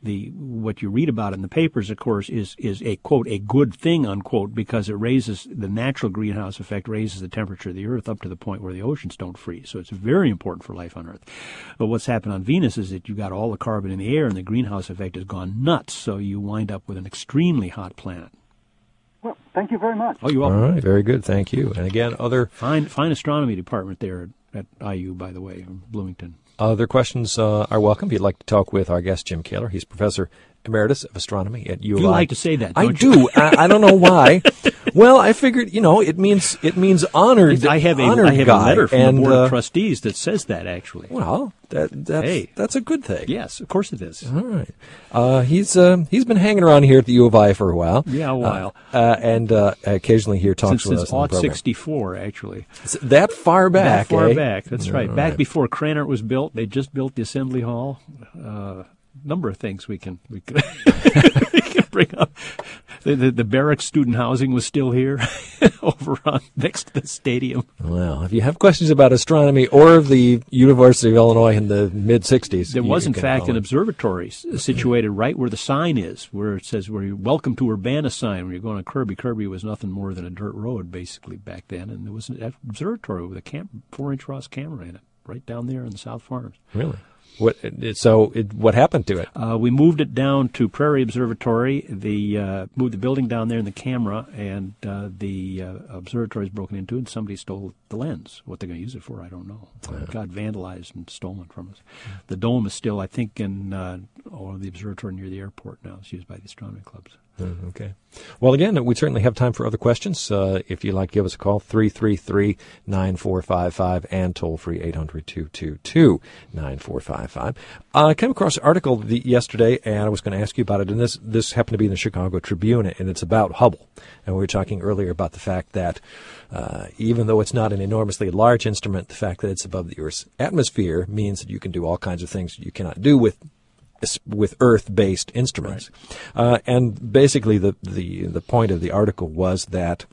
the what you read about in the papers, of course, is is a quote a good thing unquote because it raises the natural greenhouse effect raises the temperature of the Earth up to the point where the oceans don't freeze. So it's very important for life on Earth. But what's happened on Venus is that you got all the carbon in the air and the greenhouse effect has gone nuts. So you wind up with an extremely hot planet. Well, thank you very much. Oh, you're welcome. All right, very good. Thank you. And again, other fine fine astronomy department there at I U, by the way, in Bloomington. Other questions uh, are welcome. If you'd like to talk with our guest, Jim Kaler, he's Professor Emeritus of Astronomy at U of I. You like to say that, don't I you? do. I, I don't know why. Well, I figured, you know, it means it means honored. I have a, honored I have guy, a letter from and, the Board uh, of Trustees that says that, actually. Well, that, that's, Hey. that's a good thing. Yes, of course it is. All right. Uh, he's uh, he's been hanging around here at the U of I for a while. Yeah, a while. Uh, uh, and uh, occasionally here talks Since, with since us on the aught program. sixty-four, actually. It's that far back, That far eh? back, that's All right. Back before Cranert was built, they just built the Assembly Hall. Uh, number of things we can we can, we can bring up. The, the, the barracks student housing was still here over on next to the stadium. Well, if you have questions about astronomy or the University of Illinois in the mid-sixties... There you was, in can fact, call an in. observatory s- situated right where the sign is, where it says, where you welcome to Urbana sign, when you're going to Kirby. Kirby was nothing more than a dirt road, basically, back then. And there was an observatory with a cam- four-inch Ross camera in it, right down there in the South Farms. Really? What? It, so, it, what happened to it? Uh, we moved it down to Prairie Observatory. The uh, moved the building down there and the camera, and uh, the uh, observatory is broken into, and somebody stole the lens. What they're going to use it for, I don't know. It got vandalized and stolen from us. The dome is still, I think, in uh, or the observatory near the airport now. It's used by the astronomy clubs. Uh, okay. Well, again, we certainly have time for other questions. Uh, if you'd like to give us a call, three three three, nine four five five and toll-free eight hundred, two two two, nine four five five. Uh, I came across an article the, yesterday, and I was going to ask you about it, and this, this happened to be in the Chicago Tribune, and it's about Hubble. And we were talking earlier about the fact that uh, even though it's not an enormously large instrument, the fact that it's above the Earth's atmosphere means that you can do all kinds of things you cannot do with with Earth-based instruments. Right. Uh, and basically the, the, the point of the article was that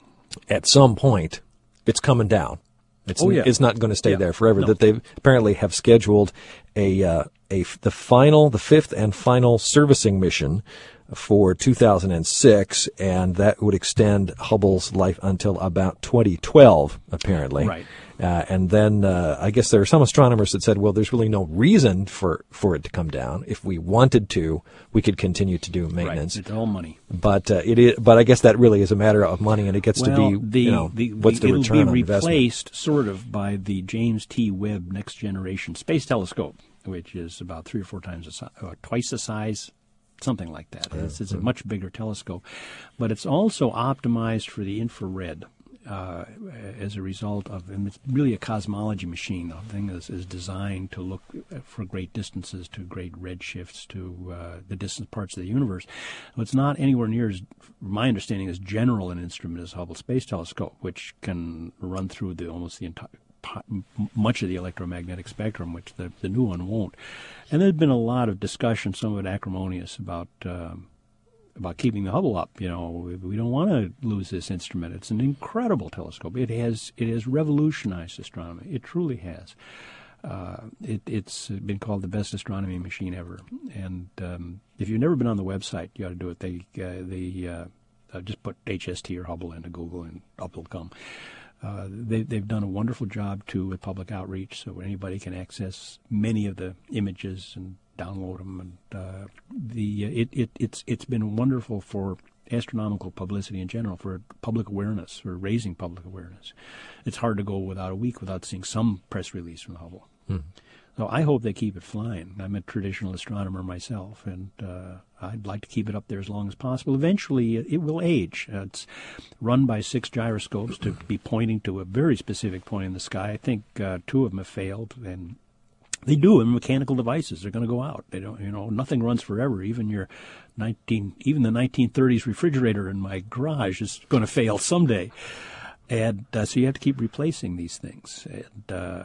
at some point it's coming down. It's, oh, yeah. it's not going to stay yeah. there forever. No. That they apparently have scheduled a, uh, a, the final, the fifth and final servicing mission for two thousand six, and that would extend Hubble's life until about twenty twelve, apparently. Right. Uh, and then uh, I guess there are some astronomers that said, well, there's really no reason for, for it to come down. If we wanted to, we could continue to do maintenance. Right. It's all money. But uh, it is, but I guess that really is a matter of money, and it gets well, to be, the, you know, the, what's the, the return it'll on be investment? replaced, sort of, by the James T. Webb Next Generation Space Telescope, which is about three or four times the size, or twice the size, something like that. Yeah. It's, it's a much bigger telescope, but it's also optimized for the infrared. Uh, as a result of, and it's really a cosmology machine. The thing is, is designed to look for great distances, to great redshifts, to uh, the distant parts of the universe. So it's not anywhere near, as my understanding, as general an instrument as Hubble Space Telescope, which can run through the almost the entire much of the electromagnetic spectrum, which the, the new one won't. And there's been a lot of discussion, some of it acrimonious, about um, about keeping the Hubble up. You know, we don't want to lose this instrument. It's an incredible telescope. It has it has revolutionized astronomy. It truly has. Uh, it, it's been called the best astronomy machine ever. And um, if you've never been on the website, you ought to do it. They uh, they uh, uh, just put H S T or Hubble into Google, and up will come. Uh, they, they've done a wonderful job, too, with public outreach, so anybody can access many of the images and download them. And uh, the it, it it's it's been wonderful for astronomical publicity in general, for public awareness, for raising public awareness. It's hard to go without a week without seeing some press release from Hubble. Hmm. So I hope they keep it flying. I'm a traditional astronomer myself, and uh, I'd like to keep it up there as long as possible. Eventually, it will age. Uh, it's run by six gyroscopes to be pointing to a very specific point in the sky. I think uh, two of them have failed, and they do. And mechanical devices are going to go out. They don't, you know, nothing runs forever. Even your nineteen, even the nineteen thirties refrigerator in my garage is going to fail someday, and uh, so you have to keep replacing these things. And uh,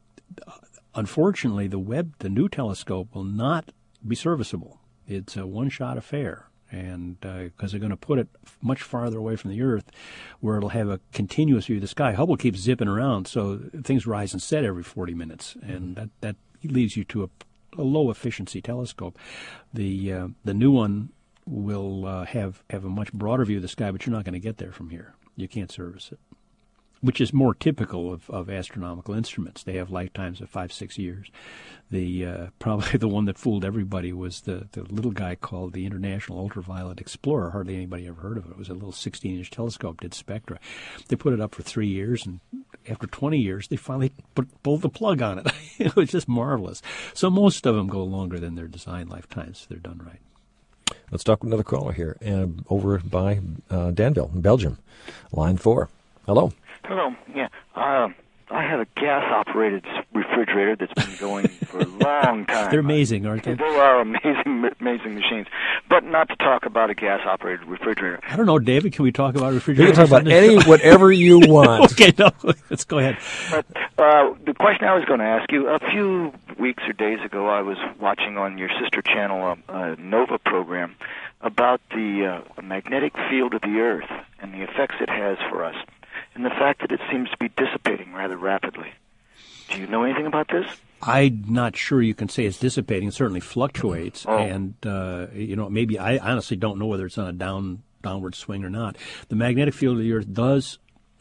unfortunately, the Webb, the new telescope, will not be serviceable. It's a one-shot affair, and because uh, they're going to put it much farther away from the Earth, where it'll have a continuous view of the sky. Hubble keeps zipping around, so things rise and set every forty minutes, and that, that leaves you to a a low efficiency telescope. The uh, the new one will uh, have have a much broader view of the sky, but you're not going to get there from here. You can't service it, which is more typical of, of astronomical instruments. They have lifetimes of five, six years. The uh, probably the one that fooled everybody was the, the little guy called the International Ultraviolet Explorer. Hardly anybody ever heard of it. It was a little sixteen-inch telescope, did spectra. They put it up for three years, and after twenty years, they finally put, pulled the plug on it. It was just marvelous. So most of them go longer than their design lifetimes if they're done right. Let's talk with another caller here, uh, over by uh, Danville, Belgium. Line four. Hello. Hello. Yeah. Uh, I have a gas-operated refrigerator that's been going for a long time. They're amazing, aren't they? They are amazing, amazing machines. But not to talk about a gas-operated refrigerator. I don't know, David. Can we talk about refrigerators? You can talk about any, whatever you want. Okay, no, let's go ahead. But uh, the question I was going to ask you, a few weeks or days ago, I was watching on your sister channel a, a NOVA program about the uh, magnetic field of the Earth and the effects it has for us, and the fact that it seems to be dissipating rather rapidly. Do you know anything about this? I'm not sure you can say it's dissipating. It certainly fluctuates, oh. and uh, you know, maybe I honestly don't know whether it's on a down downward swing or not. The magnetic field of the Earth does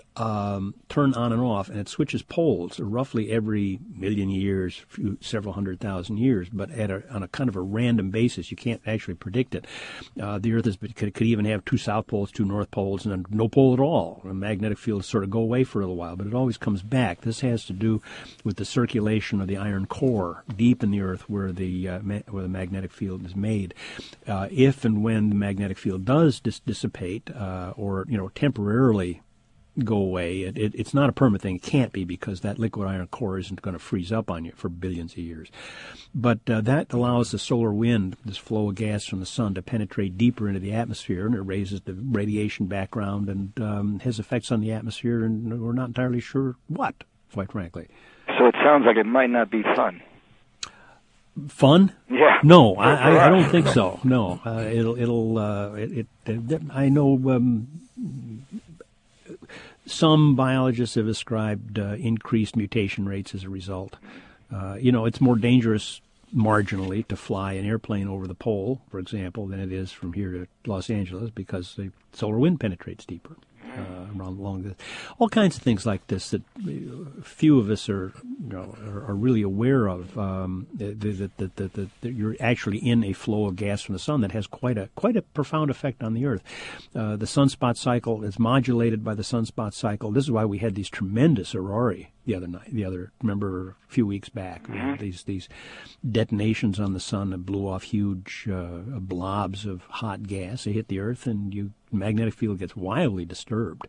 um, turn on and off, and it switches poles roughly every million years, few, several hundred thousand years, but at a, on a kind of a random basis. You can't actually predict it. Uh, the Earth is, could, could even have two south poles, two north poles, and then no pole at all. The magnetic fields sort of go away for a little while, but it always comes back. This has to do with the circulation of the iron core deep in the Earth where the uh, ma- where the magnetic field is made. Uh, if and when the magnetic field does dis- dissipate uh, or you know temporarily go away, it, it, it's not a permanent thing. It can't be, because that liquid iron core isn't going to freeze up on you for billions of years. But uh, that allows the solar wind, this flow of gas from the sun, to penetrate deeper into the atmosphere, and it raises the radiation background and um, has effects on the atmosphere, and we're not entirely sure what, quite frankly. So it sounds like it might not be fun. Fun? Yeah. No, I, I, I don't think so. No, uh, it'll it'll uh, it, it. I know. Um, Some biologists have ascribed uh, increased mutation rates as a result. Uh, you know, it's more dangerous marginally to fly an airplane over the pole, for example, than it is from here to Los Angeles, because the solar wind penetrates deeper. Uh, around along the, all kinds of things like this that few of us are, you know, are, are really aware of. Um, that, that, that, that, that, that you're actually in a flow of gas from the sun that has quite a quite a profound effect on the Earth. Uh, the sunspot cycle is modulated by the sunspot cycle. This is why we had these tremendous aurorae the other night. The other, remember, a few weeks back, we had these these detonations on the sun that blew off huge uh, blobs of hot gas. They hit the Earth, and you. Magnetic field gets wildly disturbed.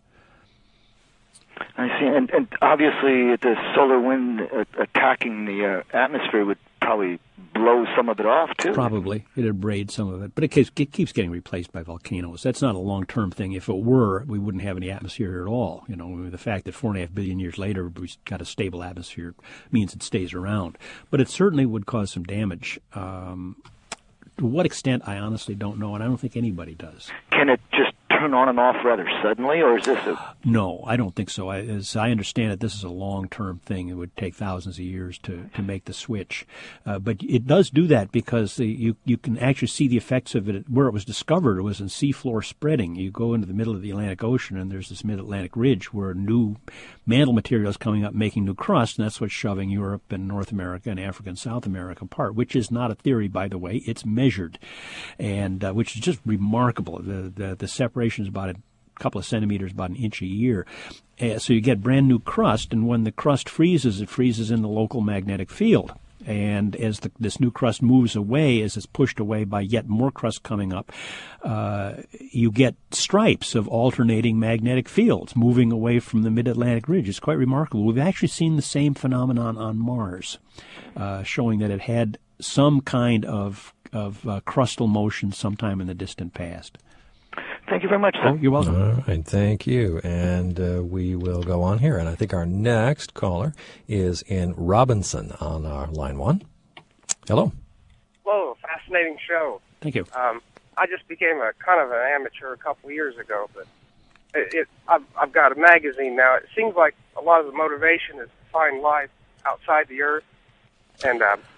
I see, and, and obviously the solar wind uh, attacking the uh, atmosphere would probably blow some of it off too. Probably, it'd abrade some of it, but it keeps, it keeps getting replaced by volcanoes. That's not a long-term thing. If it were, we wouldn't have any atmosphere here at all. You know, the fact that four and a half billion years later we've got a stable atmosphere means it stays around, but it certainly would cause some damage. Um, to what extent, I honestly don't know, and I don't think anybody does. Can it just turn on and off rather suddenly, or is this a... No, I don't think so. I, as I understand it, this is a long-term thing. It would take thousands of years to, to make the switch. Uh, but it does do that because the, you, you can actually see the effects of it. Where it was discovered, it was in seafloor spreading. You go into the middle of the Atlantic Ocean, and there's this mid-Atlantic ridge where new mantle material is coming up, making new crust, and that's what's shoving Europe and North America and Africa and South America apart, which is not a theory, by the way. It's measured, and uh, which is just remarkable. The, the, the separation is about a couple of centimeters, about an inch a year. Uh, so you get brand new crust, and when the crust freezes, it freezes in the local magnetic field. And as the, this new crust moves away, as it's pushed away by yet more crust coming up, uh, you get stripes of alternating magnetic fields moving away from the mid-Atlantic ridge. It's quite remarkable. We've actually seen the same phenomenon on Mars, uh, showing that it had some kind of, of uh, crustal motion sometime in the distant past. Thank you very much, sir. Oh, you're welcome. All right, thank you. And uh, we will go on here. And I think our next caller is in Robinson on our line one. Hello. Hello, fascinating show. Thank you. Um, I just became a kind of an amateur a couple of years ago, but it, it I've, I've got a magazine now. It seems like a lot of the motivation is to find life outside the Earth, and uh,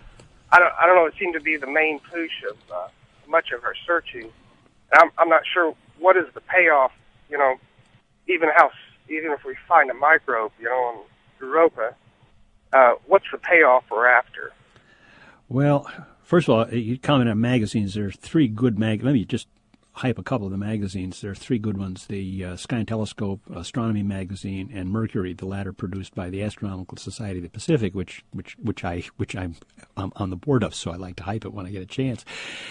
I don't, I don't know, it seemed to be the main push of uh, much of her searching. And I'm, I'm not sure what is the payoff, you know, even how, even if we find a microbe, you know, in Europa, uh, what's the payoff we're after? Well, first of all, you comment on magazines. There are three good mag. Let me just hype a couple of the magazines. There are three good ones: the uh, Sky and Telescope, Astronomy Magazine, and Mercury. The latter produced by the Astronomical Society of the Pacific, which which which I which I'm, I'm on the board of. So I like to hype it when I get a chance.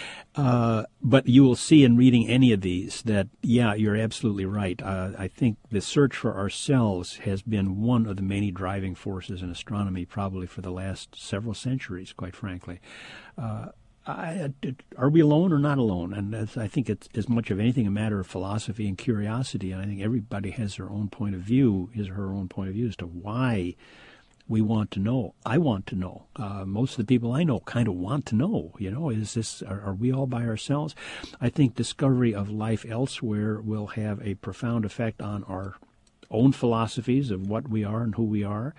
Uh, but you will see in reading any of these that, yeah, you're absolutely right. Uh, I think the search for ourselves has been one of the many driving forces in astronomy, probably for the last several centuries, quite frankly. Uh, I, are we alone or not alone? And that's, I think it's as much of anything a matter of philosophy and curiosity. And I think everybody has their own point of view, his or her own point of view as to why we want to know. I want to know. Uh, most of the people I know kind of want to know. You know, is this? Are, are we all by ourselves? I think discovery of life elsewhere will have a profound effect on our own philosophies of what we are and who we are,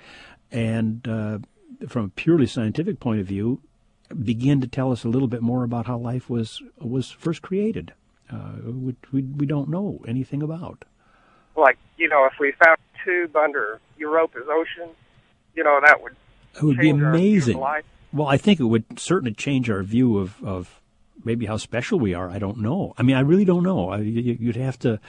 and uh, from a purely scientific point of view, begin to tell us a little bit more about how life was was first created, uh, which we we don't know anything about. Like, you know, if we found a tube under Europa's ocean, you know, that would it would be amazing. Life. Well, I think it would certainly change our view of, of maybe how special we are. I don't know. I mean, I really don't know. I, you'd have to.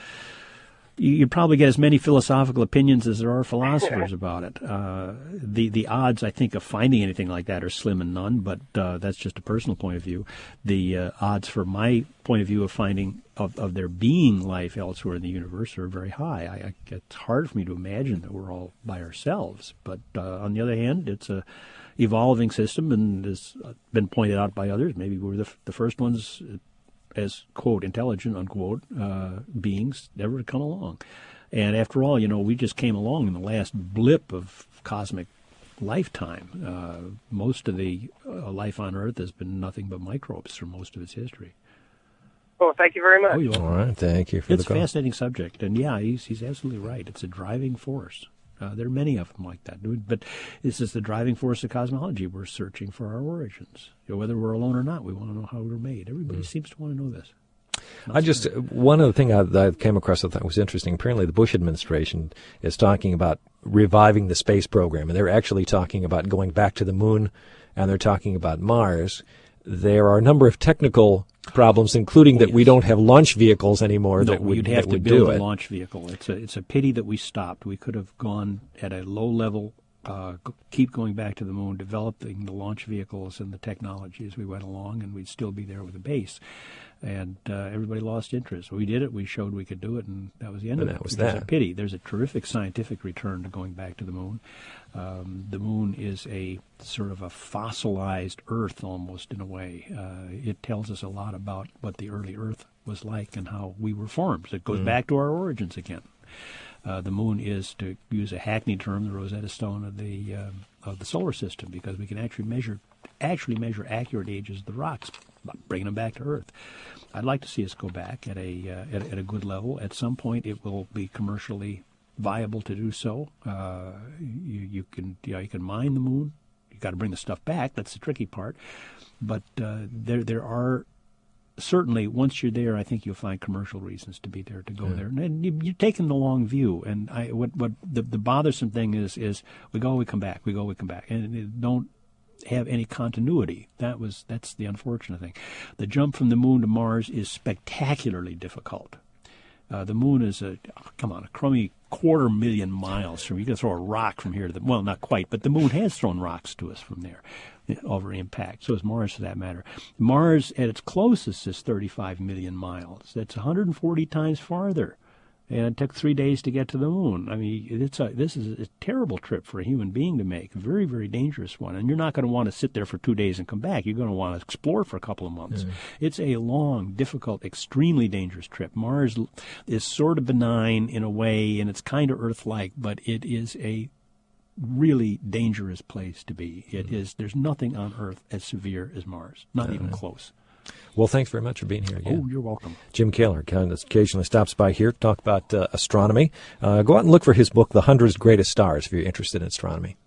You'd probably get as many philosophical opinions as there are philosophers about it. Uh, the the odds, I think, of finding anything like that are slim and none, but uh, that's just a personal point of view. The uh, odds, from my point of view, of finding of, of there being life elsewhere in the universe are very high. I, I, it's hard for me to imagine that we're all by ourselves. But uh, on the other hand, it's a evolving system, and has been pointed out by others. Maybe we're the, the first ones as, quote, intelligent, unquote, uh, beings ever to come along. And after all, you know, we just came along in the last blip of cosmic lifetime. Uh, most of the uh, life on Earth has been nothing but microbes for most of its history. Well, thank you very much. Oh, you're welcome. All right, thank you for it's the call. It's a fascinating subject, and yeah, he's, he's absolutely right. It's a driving force. Uh, there are many of them like that. But this is the driving force of cosmology. We're searching for our origins. You know, whether we're alone or not, we want to know how we were made. Everybody mm. seems to want to know this. Not I just, so one other thing I, that I came across that I thought was interesting, apparently the Bush administration is talking about reviving the space program, and they're actually talking about going back to the moon, and they're talking about Mars. There are a number of technical problems, including that yes. we don't have launch vehicles anymore no, that would, you'd have that to would build do a it. launch vehicle. It's a it's a pity that we stopped. We could have gone at a low level, uh, keep going back to the moon, developing the launch vehicles and the technology as we went along, and we'd still be there with a base. And uh, everybody lost interest. We did it. We showed we could do it, and that was the end and of it. That was There's that. a pity. There's a terrific scientific return to going back to the moon. Um, the moon is a sort of a fossilized Earth, almost in a way. Uh, it tells us a lot about what the early Earth was like and how we were formed. So it goes mm. back to our origins again. Uh, the moon is, to use a hackneyed term, the Rosetta Stone of the uh, of the solar system, because we can actually measure actually measure accurate ages of the rocks, bringing them back to Earth. I'd like to see us go back at a uh, at, at a good level. At some point, it will be commercially viable to do so. Uh, you, you can you know, you can mine the moon. You got to bring the stuff back. That's the tricky part. But uh, there there are. Certainly, once you're there, I think you'll find commercial reasons to be there, to go yeah. there. And you, you're taking the long view. And I, what what the, the bothersome thing is, is we go, we come back, we go, we come back, and it don't have any continuity. That was that's the unfortunate thing. The jump from the moon to Mars is spectacularly difficult. Uh, the moon is a oh, come on a crummy quarter million miles from. You can throw a rock from here to the well, not quite, but the moon has thrown rocks to us from there over impact. So is Mars, for that matter. Mars, at its closest, is thirty-five million miles. That's one hundred forty times farther, and it took three days to get to the moon. I mean, it's a, this is a terrible trip for a human being to make, a very, very dangerous one. And you're not going to want to sit there for two days and come back. You're going to want to explore for a couple of months. Mm-hmm. It's a long, difficult, extremely dangerous trip. Mars is sort of benign in a way, and it's kind of Earth-like, but it is a really dangerous place to be. It mm-hmm. is. There's nothing on Earth as severe as Mars, not uh-huh. even close. Well, thanks very much for being here again. Oh, you're welcome. Jim Kaler kind of occasionally stops by here to talk about uh, astronomy. Uh, go out and look for his book, The Hundred Greatest Stars, if you're interested in astronomy.